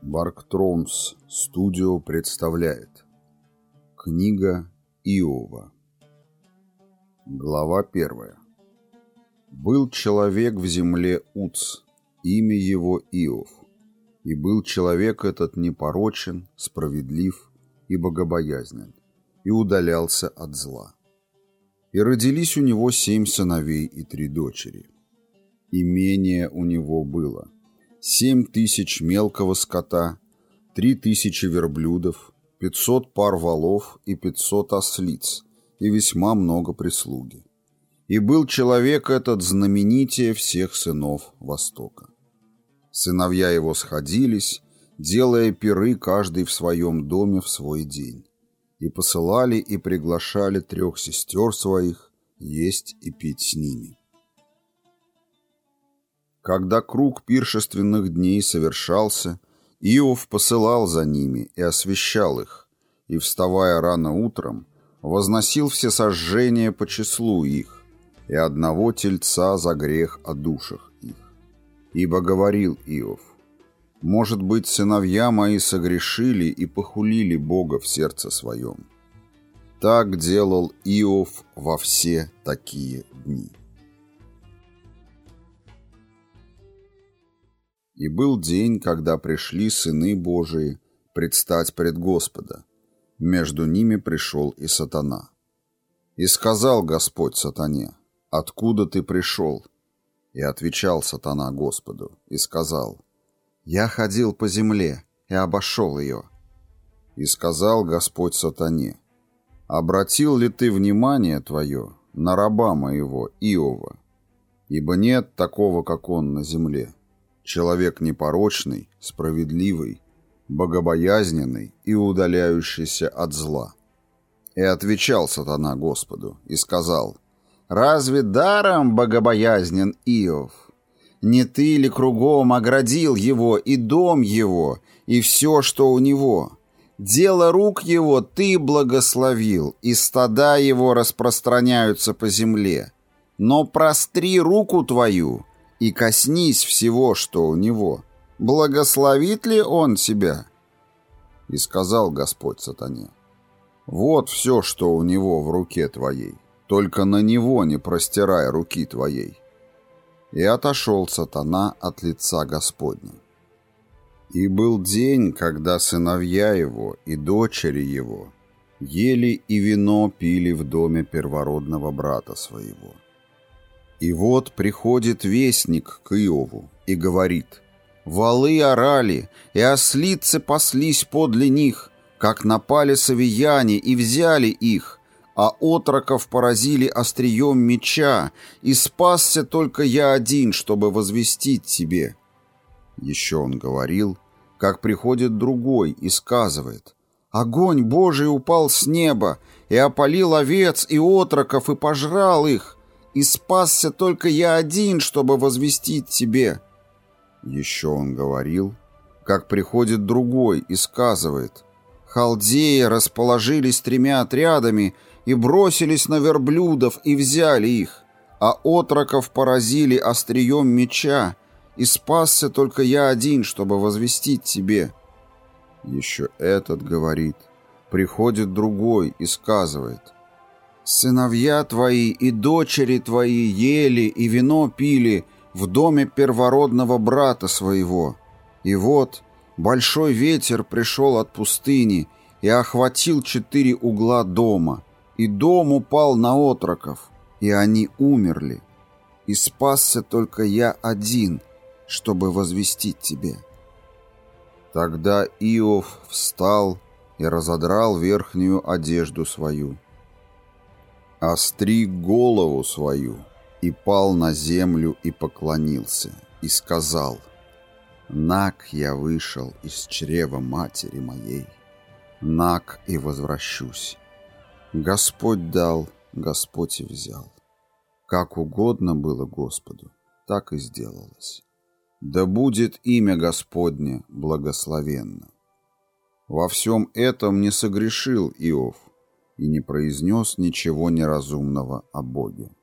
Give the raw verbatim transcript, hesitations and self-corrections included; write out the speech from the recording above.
Барктроумс Студио представляет. Книга Иова. Глава первая. Был человек в земле Уц, имя его Иов. И был человек этот непорочен, справедлив и богобоязнен, и удалялся от зла. И родились у него семь сыновей и три дочери. Имение у него было семь тысяч мелкого скота, три тысячи верблюдов, пятьсот пар волов и пятьсот ослиц, и весьма много прислуги. И был человек этот знаменитее всех сынов Востока. Сыновья его сходились, делая пиры каждый в своем доме в свой день, и посылали и приглашали трех сестер своих есть и пить с ними. Когда круг пиршественных дней совершался, Иов посылал за ними и освящал их, и, вставая рано утром, возносил всесожжения по числу их, и одного тельца за грех о душах их. Ибо говорил Иов: «Может быть, сыновья мои согрешили и похулили Бога в сердце своем». Так делал Иов во все такие дни. И был день, когда пришли сыны Божии предстать пред Господа. Между ними пришел и сатана. И сказал Господь сатане: «Откуда ты пришел?» И отвечал сатана Господу и сказал: «Я ходил по земле и обошел ее». И сказал Господь сатане: «Обратил ли ты внимание твое на раба моего Иова? Ибо нет такого, как он на земле. Человек непорочный, справедливый, богобоязненный и удаляющийся от зла». И отвечал сатана Господу и сказал: «Разве даром богобоязнен Иов? Не ты ли кругом оградил его и дом его, и все, что у него? Дело рук его ты благословил, и стада его распространяются по земле. Но простри руку твою и коснись всего, что у него. Благословит ли он тебя?» И сказал Господь сатане: «Вот все, что у него в руке твоей, только на него не простирай руки твоей». И отошел сатана от лица Господня. И был день, когда сыновья его и дочери его ели и вино пили в доме первородного брата своего. И вот приходит вестник к Иову и говорит: «Волы орали, и ослицы паслись подле них, как напали савияне и взяли их, а отроков поразили острием меча, и спасся только я один, чтобы возвестить тебе». Еще он говорил, как приходит другой и сказывает: «Огонь Божий упал с неба, и опалил овец и отроков, и пожрал их, и спасся только я один, чтобы возвестить тебе». Еще он говорил, как приходит другой и сказывает: «Халдеи расположились тремя отрядами и бросились на верблюдов и взяли их, а отроков поразили острием меча, и спасся только я один, чтобы возвестить тебе». Еще этот говорит, приходит другой и сказывает: «Сыновья твои и дочери твои ели и вино пили в доме первородного брата своего. И вот большой ветер пришел от пустыни и охватил четыре угла дома, и дом упал на отроков, и они умерли. И спасся только я один, чтобы возвестить тебе». Тогда Иов встал и разодрал верхнюю одежду свою, остриг голову свою, и пал на землю и поклонился, и сказал: «Наг я вышел из чрева матери моей, наг и возвращусь. Господь дал, Господь и взял. Как угодно было Господу, так и сделалось. Да будет имя Господне благословенно». Во всем этом не согрешил Иов и не произнес ничего неразумного о Боге.